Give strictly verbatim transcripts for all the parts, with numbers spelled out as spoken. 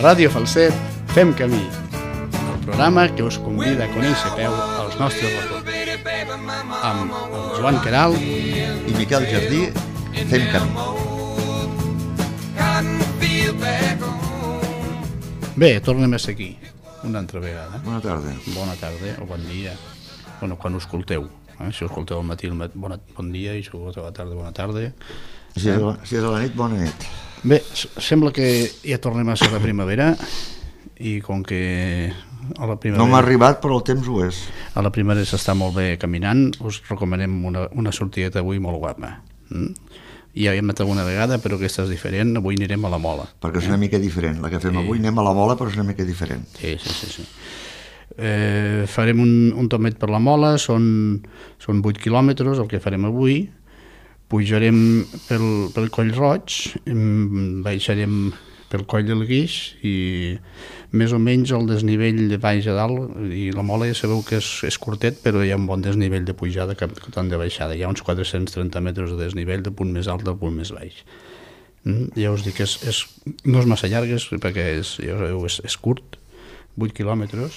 Ràdio Falset fem camí, el programa que us convida a conèixer a peu els nostres records. Amb el Joan Queralt i Miquel Jardí fem camí. Bé, tornem a ser aquí, una altra vegada. Bona tarda. Bona tarda o bon dia, bueno, quan ho escolteu. Eh? Si ho escolteu al matí, mat... bon, bon dia, i si ho escolteu a la tarda, bona tarda. Si és, la, si és a la nit, bona nit. Bé, sembla que ja tornem a ser la primavera, i com que a la primavera... No m'ha arribat, però el temps ho és. A la primavera s'està molt bé caminant, us recomanem una, una sortideta avui molt guapa. Mm? Ja hem anat alguna vegada, però aquesta és diferent. Avui anirem a la Mola. Perquè és una mica diferent. La que fem Sí. avui anem a la Mola, però és una mica diferent. Sí, sí, sí. sí. Eh, farem un, un tomet per la Mola, són, són vuit quilòmetres el que farem avui. Pujarem pel, pel Coll Roig, em, baixarem pel Coll del Guix i més o menys el desnivell de baix a dalt, i la Mola ja sabeu que és, és curtet, però hi ha un bon desnivell de pujada que, que tant de baixada. Hi ha uns quatre-cents trenta metres de desnivell, de punt més alt del punt més baix. Mm? Ja us dic que és, és, no és massa llargues, perquè és, ja sabeu, és, és curt, vuit quilòmetres,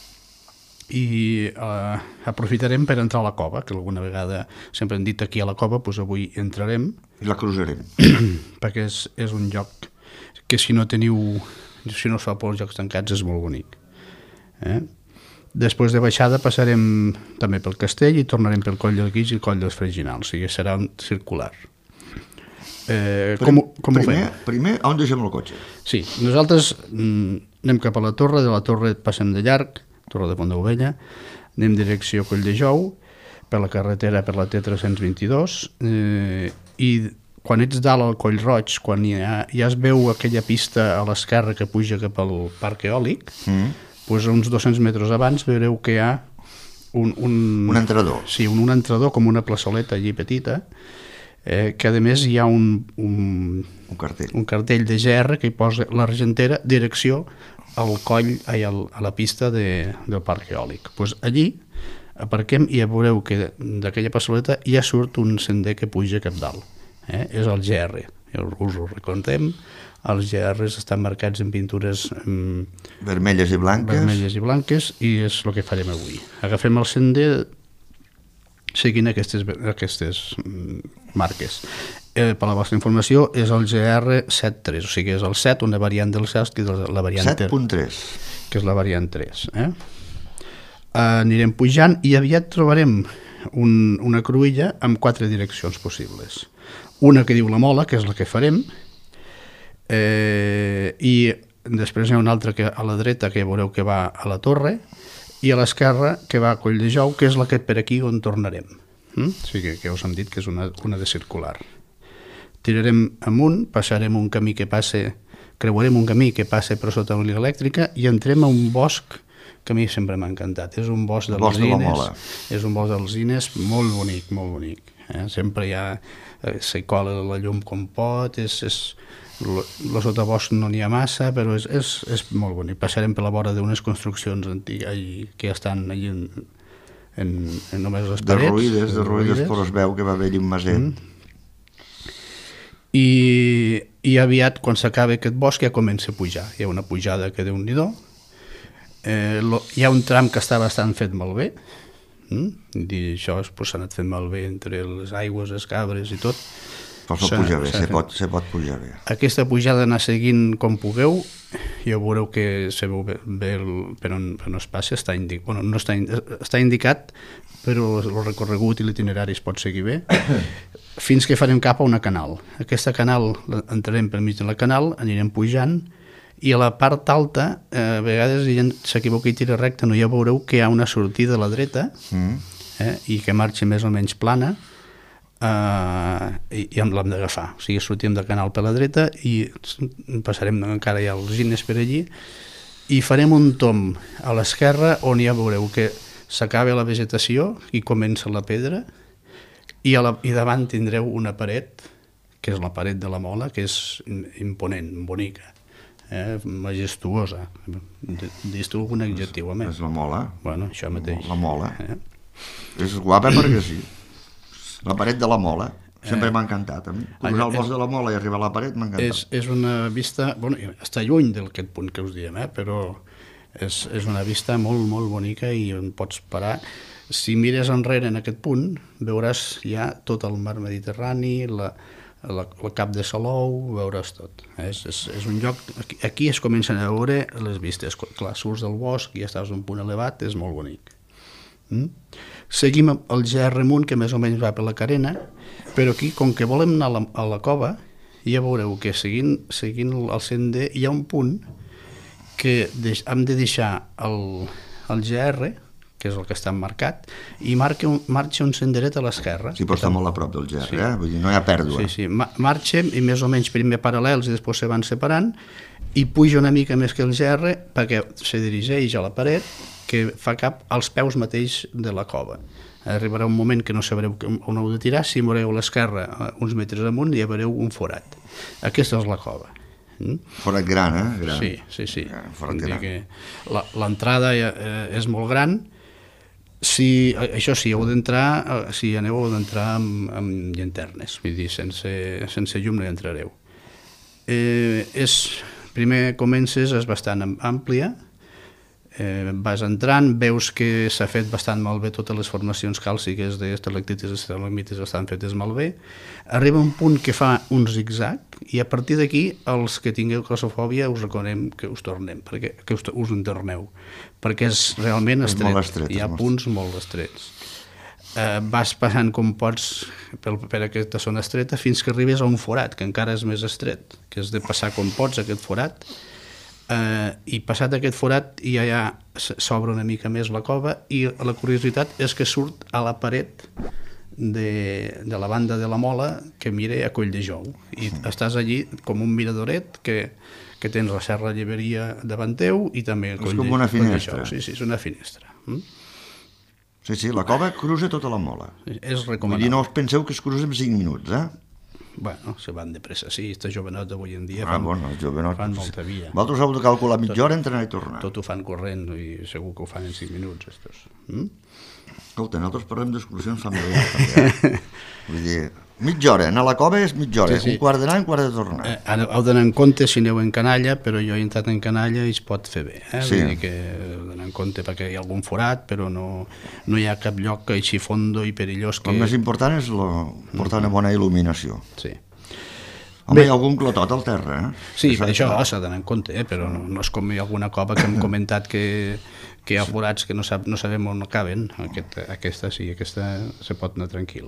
i eh, aprofitarem per entrar a la cova, que alguna vegada sempre hem dit aquí a la cova, doncs avui entrarem. I la cruzarem. Perquè és, és un lloc que si no teniu, si no us fa por els jocs tancats és molt bonic. Eh? Després de baixada passarem també pel castell i tornarem pel Coll del Guix i el Coll dels Freginals, o sigui, serà un circular. Eh, com com primer, ho fem? Primer, on deixem el cotxe? Sí, nosaltres mm, anem cap a la torre, de la torre passem de llarg, Torre de Pont d'Ovella, anem direcció Coll de Jou, per la carretera per la T tres cents vint-i-dos, eh, i quan ets dalt al Coll Roig, quan ja, ja es veu aquella pista a l'esquerra que puja cap al parc eòlic, Mm. doncs uns dos-cents metres abans veureu que hi ha un... Un, Un entrador. Sí, un, un entrador com una plaçoleta allí petita, eh, que a més hi ha un, un, Un cartell. un cartell de G R que hi posa l'Argentera, direcció al coll, ai, al, a la pista de, del parc eòlic. Pues allí aparquem i ja veureu que d'aquella passoleta ja surt un sender que puja cap dalt. Eh? És el G R. Ja us ho recontem. Els G Rs estan marcats en pintures mm, Vermelles i blanques. vermelles i blanques, i és el que farem avui. Agafem el sender seguint aquestes, aquestes mm, marques. Eh, per la vostra informació, és el G R setanta tres, o sigui, és el set, una variant del set, que és la variant set punt tres. que és la variant tres. Eh? Anirem pujant i aviat trobarem un, una cruïlla amb quatre direccions possibles. Una que diu la Mola, que és la que farem, eh, i després hi ha una altra que a la dreta que veureu que va a la torre, i a l'esquerra que va a Coll de Jou, que és la que per aquí on tornarem. Mm? O sigui que us hem dit que és una, una de circular. Tirarem amunt, passarem un camí que passe, creuarem un camí que passa per sota una línia elèctrica i entrem a un bosc que a mi sempre m'ha encantat. És un bosc d'alzines, és un bosc d'alzines molt bonic, molt bonic. Eh? Sempre hi ha, eh, s'hi cola la llum com pot, és, és, el sotabosc no n'hi ha massa, però és, és, és molt bonic. Passarem per la vora d'unes construccions antigues que ja estan allà en, en, en només les De parets. ruïdes, de ruïdes, però es veu que va haver-hi un maset. Mm. I, i aviat, quan s'acaba aquest bosc, ja comença a pujar. Hi ha una pujada que déu-n'hi-do. Eh, lo, hi ha un tram que està bastant fet malbé, mm? i això pues, s'ha anat fent malbé entre les aigües, les cabres i tot. Però se puja bé, se pot, se pot pujar bé. Aquesta pujada anar seguint com pugueu, ja veureu que se veu bé, bé el, per, on, per on es passa, està, indi, bueno, no està, està indicat, però el recorregut i l'itinerari es pot seguir bé, fins que farem cap a una canal. Aquesta canal, entrarem per mig de la canal, anirem pujant, i a la part alta, eh, a vegades s'equivoca i tira recte, no, ja veureu que hi ha una sortida a la dreta, mm. eh, i que marxa més o menys plana, eh, i, i l'hem d'agafar. O sigui, sortim del canal per la dreta i passarem encara ja els gines per allí, i farem un tomb a l'esquerra on ja veureu que s'acaba la vegetació i comença la pedra, i, a la, i davant tindreu una paret, que és la paret de la Mola, que és imponent, bonica, eh, majestuosa. Dis tu algun adjectiu a més? És la Mola. Bueno, això mateix. La Mola. Eh? És guapa perquè sí. La paret de la Mola. Sempre m'ha encantat. Cruzar el bosc de la Mola i arribar a la paret m'ha encantat. És, és una vista... Bueno, està lluny d'aquest punt que us diem, eh? Però és, és una vista molt, molt bonica i on pots parar. Si mires enrere en aquest punt, veuràs ja tot el mar Mediterrani, la, la, la Cap de Salou, veuràs tot. És, és, és un lloc... Aquí, aquí es comencen a veure les vistes. Clar, surts del bosc i ja estàs a un punt elevat, és molt bonic. Mm? Seguim el G R amunt, que més o menys va per la carena, però aquí, com que volem anar a la, a la cova, ja veureu que seguint, seguint el sender hi ha un punt que deix, hem de deixar el, el G R, que és el que està marcat, i marca un, marxa un senderet a l'esquerra. Sí, però està molt a prop del G R, sí. eh? Vull dir, no hi ha pèrdua. Sí, sí, marxem i més o menys primer paral·lels i després se van separant i puja una mica més que el G R perquè se dirigeix a la paret que fa cap als peus mateix de la cova. Arribarà un moment que no sabreu on heu de tirar, si moreu a l'esquerra uns metres amunt ja veureu un forat. Aquesta és la cova. Mm? Forat gran, eh? Gran. Sí, sí, sí. Ja, forat gran. L'entrada eh, és molt gran. Si, això sí, heu d'entrar, si aneu heu d'entrar amb, amb llanternes, vull dir, sense, sense llum no hi entrareu. Eh, és, primer comences, és bastant àmplia, Eh, vas entrant, veus que s'ha fet bastant malbé totes les formacions càlciques d'estalactites i estalagmites estan fetes malbé. Arriba un punt que fa un zigzag i a partir d'aquí els que tingueu claustrofòbia us recomanem que us tornem, perquè, que us, us en torneu, perquè és realment estret, és molt estret hi ha punts molt estrets. Eh, vas passant com pots per, per aquesta zona estreta fins que arribes a un forat, que encara és més estret, que és de passar com pots aquest forat. Uh, i passat aquest forat ja, ja s'obre una mica més la cova i la curiositat és que surt a la paret de, de la banda de la Mola que mira a Colldejou i estàs allí com un miradoret que, que tens la Serra Lleberia davant teu i també és com una finestra. Sí, sí, és una finestra. Mm? Sí, sí, la cova cruza tota la Mola. És recomanable. Vull dir, no us penseu que es cruza en cinc minuts, eh? Bueno, se van de pressa, sí, aquesta jovenot d'avui en dia ah, fan, bueno, jovenot, fan molta via. Vosaltres heu de calcular mitja tot, hora entre anar i tornar. Tot ho fan corrent i segur que ho fan en cinc minuts, estos. Mm? Escolta, nosaltres parlem d'excursions familiars també, eh? Vull dir, mitja hora, anar a la cova és mitja hora, sí, sí. Un quart d'anar i un quart de tornar. Eh, heu d'anar en compte si aneu en canalla, però jo he entrat en canalla i es pot fer bé, eh? Sí. Vull dir que heu d'anar en compte perquè hi ha algun forat, però no, no hi ha cap lloc així fondo i perillós que... El més important és lo, portar una bona il·luminació. Sí. Home, bé, hi ha algun clotot al terra, eh? Sí, per això s'ha d'anar en compte, eh? Però no, no és com hi ha alguna cova que hem comentat que, que hi ha forats que no, sab, no sabem on acaben. Aquest, aquesta sí, aquesta se pot anar tranquil.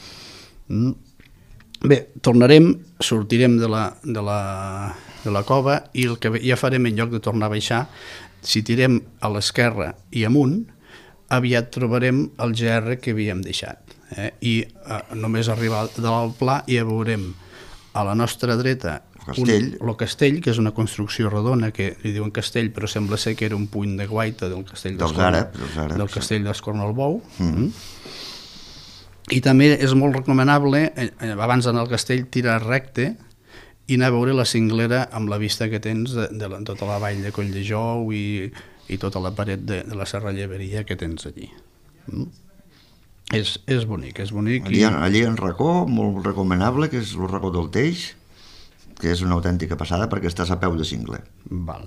Mm. Bé, tornarem, sortirem de la, de, la, de la cova i el que ja farem en lloc de tornar a baixar, si tirem a l'esquerra i amunt, aviat trobarem el G R que havíem deixat. Eh? I eh, només arribar de l'alt pla ja veurem a la nostra dreta castell. Un, el castell, que és una construcció redona que li diuen castell, però sembla ser que era un puny de guaita del castell d'Escornalbou, del, del castell d'Escornalbou. Mm. Mm. I també és molt recomanable, abans d'anar al castell, tirar recte i anar a veure la cinglera amb la vista que tens de, de, de tota la vall de Colldejou i, i tota la paret de, de la Serra Lleberia que tens allí. Mm. És, és bonic, és bonic. Allí, i... allí en racó, molt recomanable, que és el racó del Teix, que és una autèntica passada perquè estàs a peu de cingle. Val.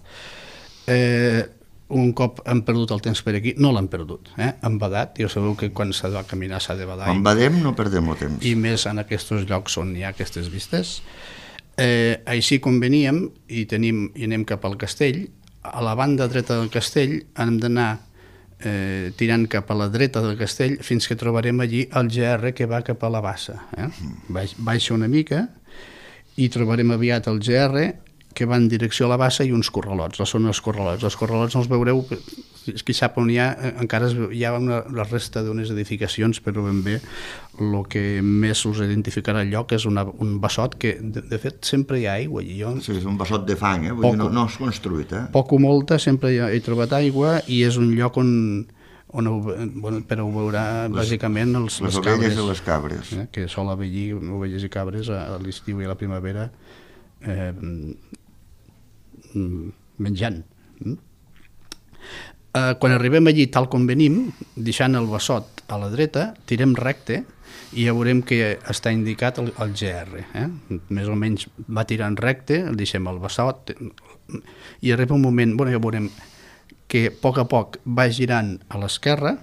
Eh, un cop hem perdut el temps per aquí, no l'hem perdut, eh? Hem badat, ja sabeu que quan s'ha de caminar s'ha de badar. Quan badem no perdem el temps. I més en aquests llocs on hi ha aquestes vistes. Eh, així com veníem i, tenim, i anem cap al castell, a la banda dreta del castell hem d'anar Eh, tirant cap a la dreta del castell fins que trobarem allí el G R que va cap a la bassa. Eh? Baix, baixa una mica i trobarem aviat el G R que va en direcció a la bassa i uns corralots. Són els corralots. Els corralots no els veureu, qui sap on hi ha, encara hi ha una, la resta d'unes edificacions, però ben bé el que més us identificarà el lloc és una, un bassot que, de, de fet, sempre hi ha aigua allí. Jo, sí, és un bassot de fang, eh? Vull poc, dir, no, no és construït, eh? Poc o molta, sempre hi ha, he trobat aigua i és un lloc on, on ho, bueno, però ho veurà les, bàsicament els, les, les ovelles i les cabres. Eh? Que sol haver allí ovelles i cabres a, a l'estiu i a la primavera eh, menjant. Eh, quan arribem allí tal com venim, deixant el bessot a la dreta, tirem recte i ja veurem que està indicat el, el G R. Eh? Més o menys va tirant recte, deixem el bessot i arriba un moment, bueno, ja veurem que a poc a poc va girant a l'esquerra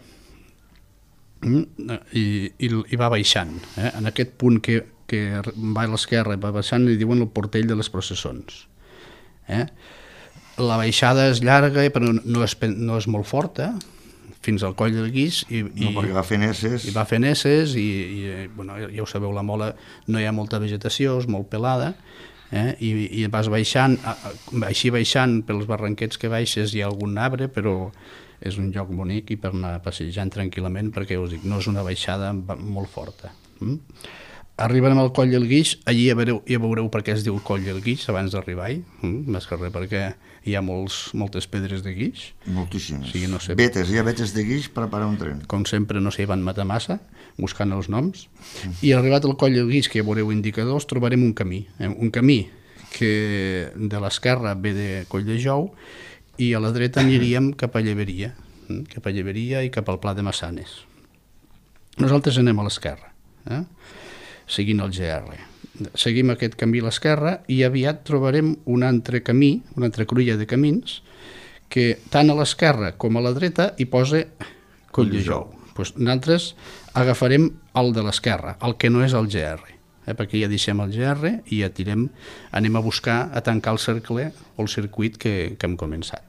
i, i, i va baixant. Eh? En aquest punt que, que va a l'esquerra i va baixant li diuen el portell de les processons. Eh? La baixada és llarga però no és, no és molt forta, fins al coll del Guix i, no, perquè va fent esses i va fent esses i, i bueno, ja ho sabeu, la Mola no hi ha molta vegetació, és molt pelada, eh? I, i vas baixant així baixant pels barranquets que baixes hi ha algun arbre, però és un lloc bonic i per anar passejant tranquil·lament perquè us dic, no és una baixada molt forta. mm? Arribarem al coll del Guix, allí ja veureu, ja veureu per què es diu coll del Guix abans d'arribar-hi, mm? més que res perquè hi ha molts, moltes pedres de guix. Moltíssimes. O sigui, no sé, vetes, hi ha vetes de guix per parar un tren. Com sempre no s'hi van matar massa, buscant els noms. Mm. I arribat al coll del Guix, que ja veureu indicadors, trobarem un camí. Eh? Un camí que de l'esquerra ve de Coll de Jou i a la dreta aniríem cap a Lleberia, eh? cap a Lleberia i cap al Pla de Massanes. Nosaltres anem a l'esquerra, eh? seguint el G R. Seguim aquest camí a l'esquerra i aviat trobarem un altre camí, una altra cruïlla de camins, que tant a l'esquerra com a la dreta hi posa Coll de Jou. Pues nosaltres agafarem el de l'esquerra, el que no és el G R, eh? perquè ja deixem el G R i ja tirem, anem a buscar, a tancar el cercle o el circuit que, que hem començat.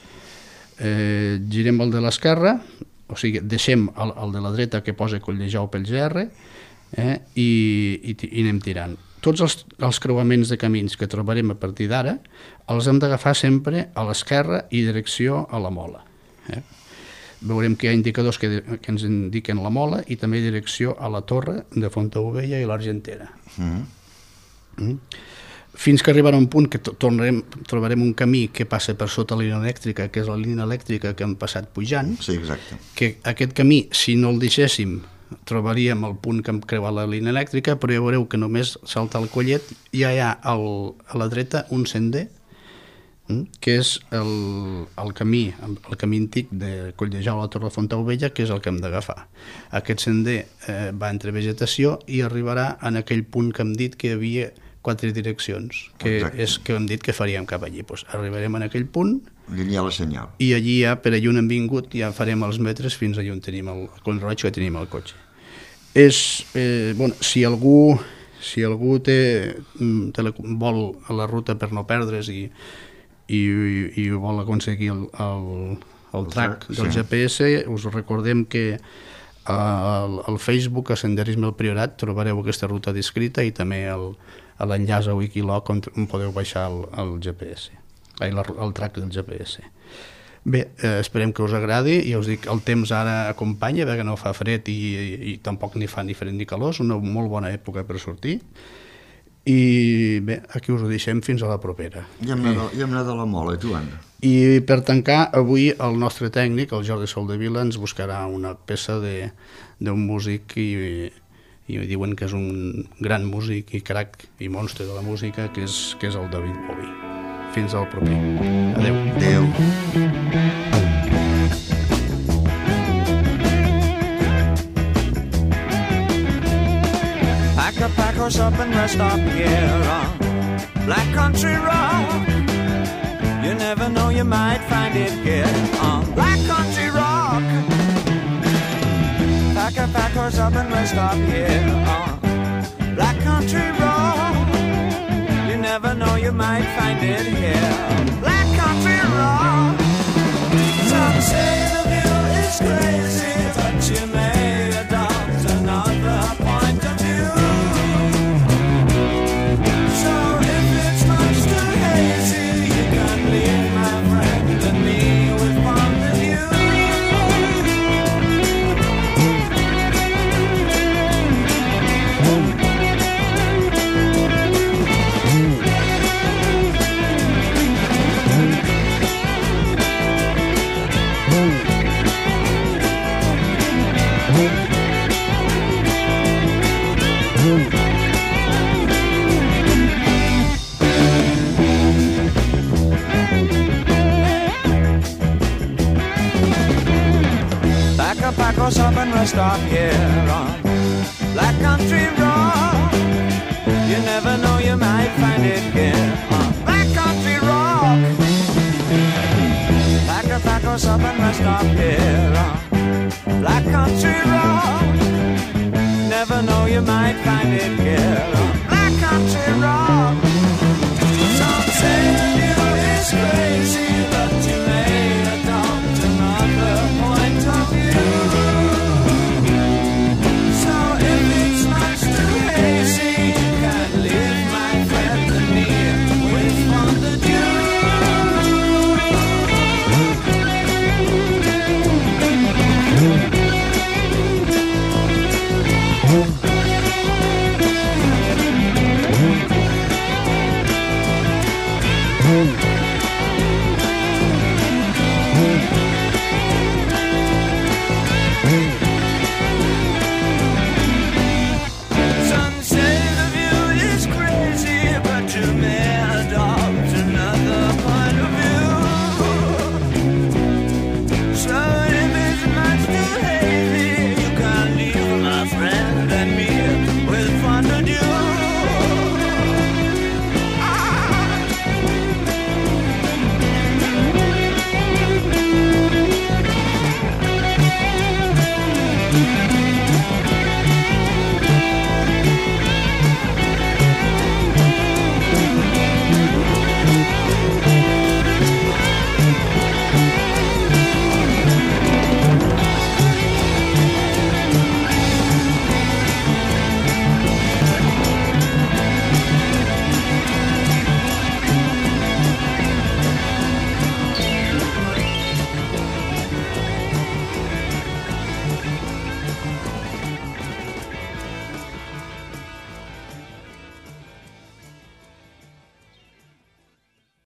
Eh, girem el de l'esquerra, o sigui, deixem el, el de la dreta que posa Coll de Jou pel G R, Eh, i, i, i anem tirant. Tots els, els creuaments de camins que trobarem a partir d'ara els hem d'agafar sempre a l'esquerra i direcció a la Mola. Eh? Veurem que hi ha indicadors que, que ens indiquen la Mola i també direcció a la Torre de Fontaubella i l'Argentera. Mm. Mm. Fins que arribarà un punt que tornarem, trobarem un camí que passa per sota la línia elèctrica, que és la línia elèctrica que hem passat pujant. Sí, exacte. Que aquest camí, si no el deixéssim, trobaríem el punt que hem creuat la línia elèctrica, però ja veureu que només salta el collet ja hi ha el, a la dreta un sender que és el, el camí el camí antic de Coll de Jou a la Torre de Fontaubella, que és el que hem d'agafar. Aquest sender eh, va entre vegetació i arribarà en aquell punt que hem dit que hi havia quatre direccions, que Exacte. és que hem dit que faríem cap allí. Pues arribarem en aquell punt allí hi ha la senyal. I allí ja, per allà on hem vingut, ja farem els metres fins allà on tenim el coll roig que tenim el cotxe. És, eh, bueno, si algú, si algú té, té la, vol a la ruta per no perdre's i, i, i vol aconseguir el, el, el track del sí. G P S, us recordem que al, al Facebook, a Senderisme al Priorat, trobareu aquesta ruta descrita i també el, l'enllaç a Wikiloc on, on podeu baixar el, el G P S. El, el track del G P S. Bé, eh, esperem que us agradi. Ja us dic, el temps ara acompanya, perquè no fa fred i, i, i tampoc ni fa ni fred ni calor, és una molt bona època per sortir. I bé, aquí us ho deixem fins a la propera. I hem anat, i hem anat a la Mola, i tu, Anna? I per tancar, avui el nostre tècnic, el Jordi Soldevila, ens buscarà una peça d'un músic i, i diuen que és un gran músic i crac i monstre de la música, que és, que és el David Bowie. Fins al proper. Adéu. Adéu. Pack a pack us up and rest up here on Black Country Rock. You never know, you might find it here on Black Country Rock. Pack a pack us up and rest up here on Black Country Rock. You never know, you might find it here. Black Country Rock. Some say the view is crazy, but you may adopt another point of view. So if it's much too hazy, you can leave my friend and me with one of you. Boom. my stop here on Black Country Road. You never know, you might find it here on Black Country Road. Pack a pack us up and my stop here on Black Country Road. Never know, you might find it here on Black Country Road. Some say you is crazy, but you may adopt another point of view. So if it's much too hazy, you can leave my friend and me with fondue. Boom.